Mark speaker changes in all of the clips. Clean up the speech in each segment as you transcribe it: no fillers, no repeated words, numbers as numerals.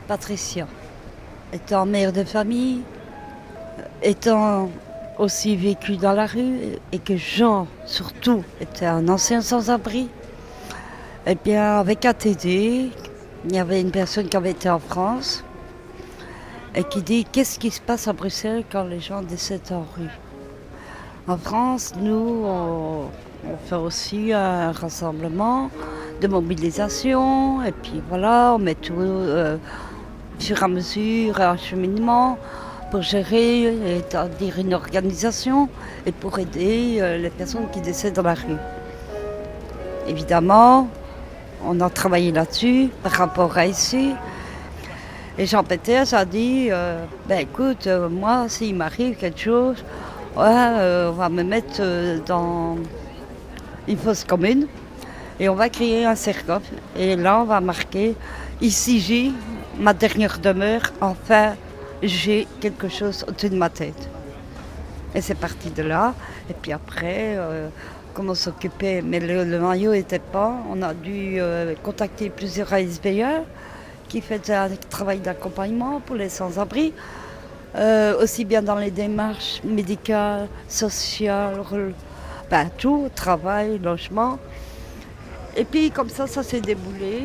Speaker 1: Patricia. Étant mère de famille, étant aussi vécu dans la rue, et que Jean, surtout, était un ancien sans-abri, eh bien, avec ATD, il y avait une personne qui avait été en France et qui dit qu'est-ce qui se passe à Bruxelles quand les gens décèdent en rue. En France, nous, on fait aussi un rassemblement de mobilisation et puis voilà, on met tout au fur et à mesure, un cheminement pour gérer, c'est-à-dire une organisation et pour aider les personnes qui décèdent dans la rue. Évidemment, on a travaillé là-dessus par rapport à ici. Et Jean Peters a dit, écoute, moi, s'il m'arrive quelque chose, on va me mettre dans une fosse commune et on va créer un cercle. Et là, on va marquer, ici j'ai ma dernière demeure, enfin, j'ai quelque chose au-dessus de ma tête. Et c'est parti de là. Et puis après, comment s'occuper, mais le maillot n'était pas. On a dû contacter plusieurs ASBL qui faisaient un travail d'accompagnement pour les sans-abri, aussi bien dans les démarches médicales, sociales, tout, travail, logement. Et puis comme ça s'est déboulé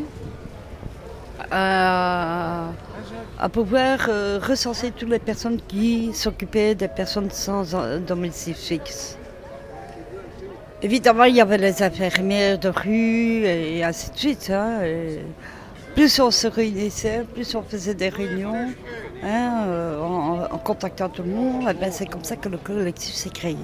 Speaker 1: à pouvoir recenser toutes les personnes qui s'occupaient des personnes sans domicile fixe. Évidemment, il y avait les infirmières de rue et ainsi de suite. Plus on se réunissait, plus on faisait des réunions en contactant tout le monde. Et c'est comme ça que le collectif s'est créé.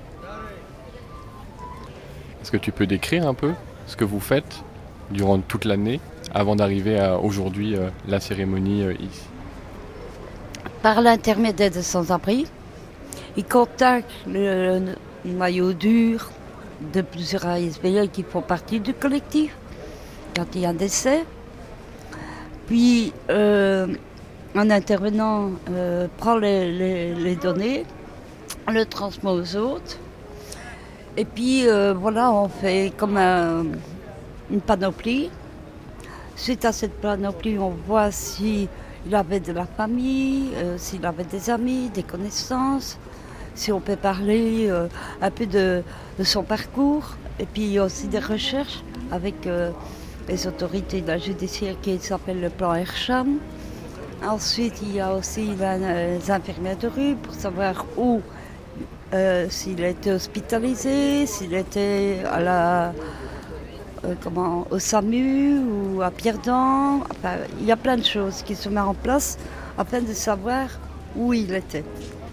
Speaker 2: Est-ce que tu peux décrire un peu ce que vous faites durant toute l'année avant d'arriver à aujourd'hui, la cérémonie ici?
Speaker 1: Par l'intermédiaire des sans-abri, ils contactent le maillot dur de plusieurs ASBL qui font partie du collectif quand il y a un décès. Puis un intervenant prend les données, le transmet aux autres. Et puis voilà, on fait comme une panoplie. Suite à cette panoplie, on voit s'il avait de la famille, s'il avait des amis, des connaissances, si on peut parler un peu de son parcours. Et puis il y a aussi des recherches avec les autorités de la judiciaire qui s'appelle le plan Ercham. Ensuite, il y a aussi les infirmières de rue pour savoir où, s'il était hospitalisé, s'il était au SAMU ou à Pierre-Dan. Enfin, il y a plein de choses qui se mettent en place afin de savoir où il était.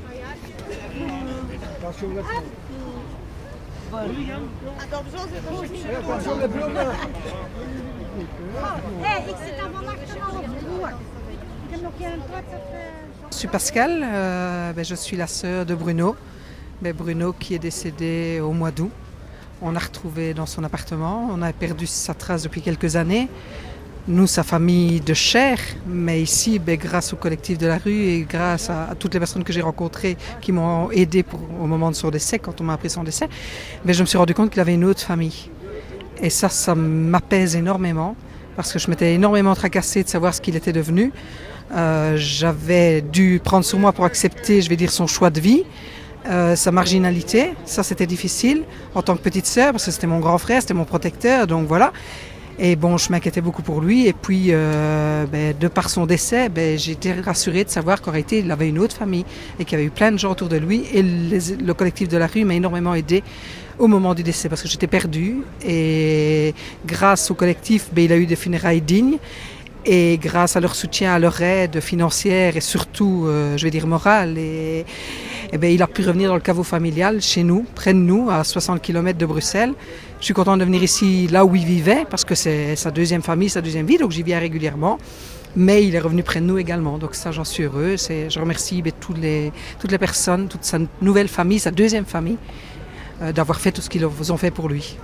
Speaker 3: Je suis Pascal, je suis la sœur de Bruno. Bruno qui est décédé au mois d'août. On l'a retrouvé dans son appartement, on a perdu sa trace depuis quelques années. Nous, sa famille de chair, mais ici, grâce au collectif de la rue et grâce à toutes les personnes que j'ai rencontrées qui m'ont aidé au moment de son décès, quand on m'a appris son décès, je me suis rendu compte qu'il avait une autre famille. Et ça m'apaise énormément, parce que je m'étais énormément tracassée de savoir ce qu'il était devenu. J'avais dû prendre sur moi pour accepter, son choix de vie. Sa marginalité, ça c'était difficile en tant que petite sœur, parce que c'était mon grand frère, c'était mon protecteur, donc voilà. Et je m'inquiétais beaucoup pour lui. Et puis, de par son décès, j'ai été rassurée de savoir qu'en réalité, il avait une autre famille et qu'il y avait eu plein de gens autour de lui. Et le collectif de la rue m'a énormément aidée au moment du décès, parce que j'étais perdue. Et grâce au collectif, il a eu des funérailles dignes. Et grâce à leur soutien, à leur aide financière et surtout, morale, il a pu revenir dans le caveau familial, chez nous, près de nous, à 60 km de Bruxelles. Je suis contente de venir ici, là où il vivait, parce que c'est sa deuxième famille, sa deuxième vie, donc j'y viens régulièrement. Mais il est revenu près de nous également, donc ça, j'en suis heureuse. Je remercie toutes les personnes, toute sa nouvelle famille, sa deuxième famille, d'avoir fait tout ce qu'ils ont fait pour lui.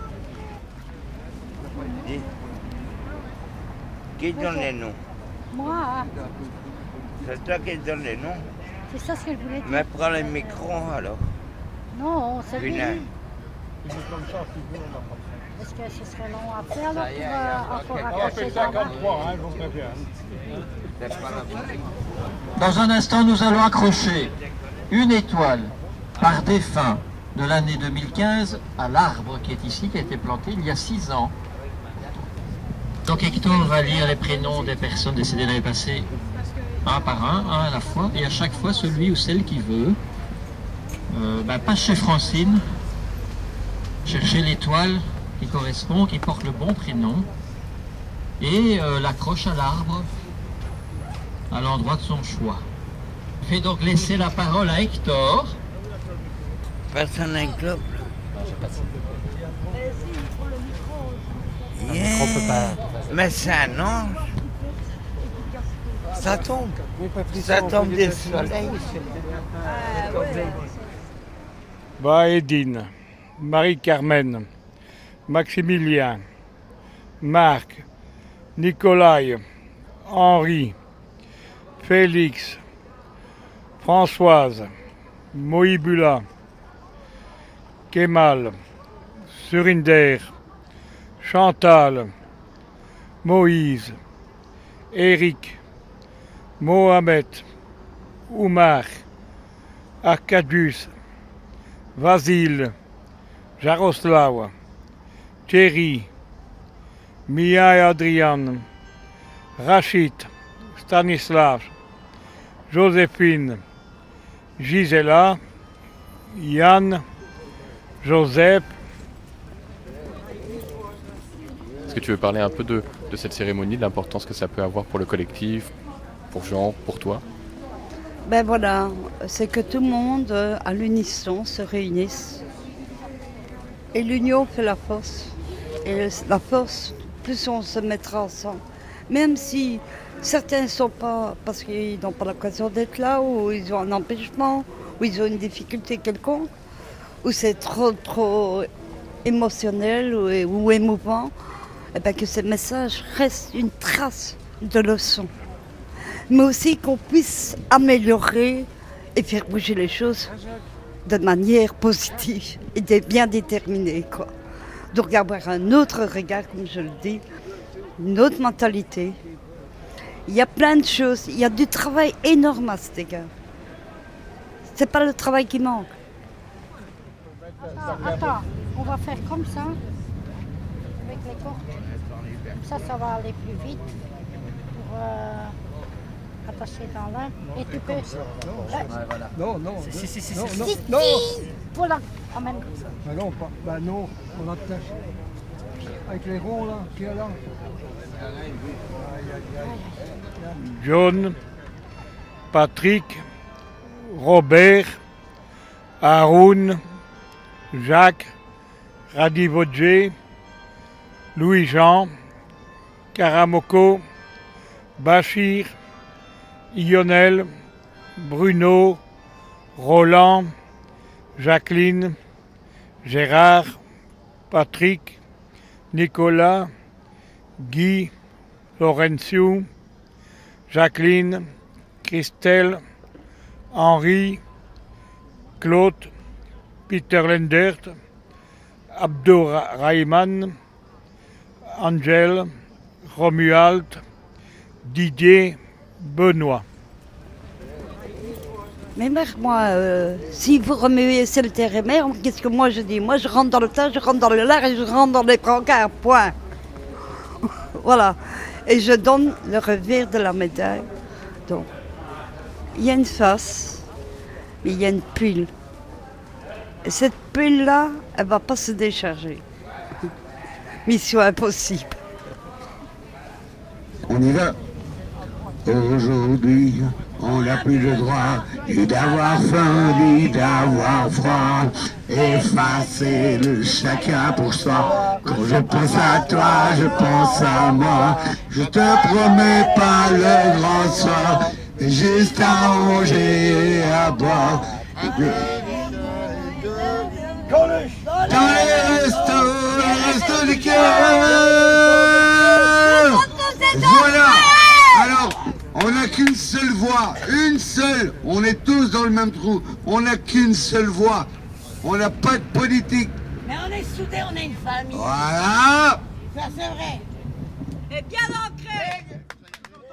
Speaker 4: Qui donne les noms?
Speaker 5: Moi,
Speaker 4: C'est toi qui donne les noms?
Speaker 5: c'est ça ce que je voulais dire.
Speaker 4: Mais prends le micro alors.
Speaker 5: Non, c'est lui. Est-ce que ce serait long à faire là, pour encore accrocher ça là?
Speaker 6: Dans un instant, nous allons accrocher une étoile par défunt de l'année 2015 à l'arbre qui est ici, qui a été planté il y a 6 ans. Donc Hector va lire les prénoms des personnes décédées l'année passée, un par un à la fois, et à chaque fois celui ou celle qui veut passe chez Francine, chercher l'étoile qui correspond, qui porte le bon prénom, et l'accroche à l'arbre, à l'endroit de son choix. Je vais donc laisser la parole à Hector.
Speaker 4: Personne n'a un club. Mais ça, non. Ça tombe. Ça tombe du soleil.
Speaker 7: Edine, Marie-Carmen, Maximilien, Marc, Nicolai, Henri, Félix, Françoise, Moïbula, Kemal, Surinder, Chantal, Moïse, Eric, Mohamed, Oumar, Arkadius, Vasile, Jaroslav, Thierry, Mia et Adrian, Rachid, Stanislav, Joséphine, Gisela, Yann, Joseph.
Speaker 2: Est-ce que tu veux parler un peu de cette cérémonie, de l'importance que ça peut avoir pour le collectif, pour Jean, pour toi?
Speaker 1: Ben voilà, c'est que tout le monde, à l'unisson, se réunisse. Et l'union fait la force. Et la force, plus on se mettra ensemble. Même si certains ne sont pas, parce qu'ils n'ont pas l'occasion d'être là, ou ils ont un empêchement, ou ils ont une difficulté quelconque, ou c'est trop émotionnel ou émouvant, et bien que ce message reste une trace de leçon. Mais aussi qu'on puisse améliorer et faire bouger les choses de manière positive et bien déterminée, quoi. Donc avoir un autre regard, comme je le dis, une autre mentalité. Il y a plein de choses, il y a du travail énorme à cet égard. C'est pas le travail qui manque.
Speaker 5: Attends, on va faire comme ça, avec les cordes. Comme ça va aller plus vite pour attacher dans l'un. Et tu peux...
Speaker 8: Non.
Speaker 5: Non. Voilà, amène comme ça.
Speaker 8: Non, on attache. Avec les ronds là, qui est là.
Speaker 7: John, Patrick, Robert, Haroun, Jacques, Radivodje, Louis-Jean, Karamoko, Bachir, Lionel, Bruno, Roland, Jacqueline, Gérard, Patrick, Nicolas, Guy, Laurentiu, Jacqueline, Christelle, Henri, Claude, Peter Lendert, Abdourahman, Angel, Romuald, Didier, Benoît.
Speaker 1: Mais mère, moi, si vous remuez sur le terrain mer, qu'est-ce que moi je dis? Moi je rentre dans le tas, je rentre dans le lard et je rentre dans les brancards, point. Voilà. Et je donne le revers de la médaille. Donc, il y a une face, mais il y a une pile. Et cette pile-là, elle ne va pas se décharger. Mission impossible.
Speaker 9: On y va. Aujourd'hui, on n'a plus le droit ni d'avoir faim, ni d'avoir froid. Effacer le chacun pour soi. Quand je pense à toi, je pense à moi. Je te promets pas le grand soir, juste à manger et à boire. Dans les restos du cœur. Voilà. Alors, on n'a qu'une seule voix, une seule. On est tous dans le même trou. On n'a qu'une seule voix. On n'a pas de politique.
Speaker 5: Mais on
Speaker 4: est soudés, on est une famille.
Speaker 9: Voilà.
Speaker 4: Ça, c'est vrai.
Speaker 10: Et bien alors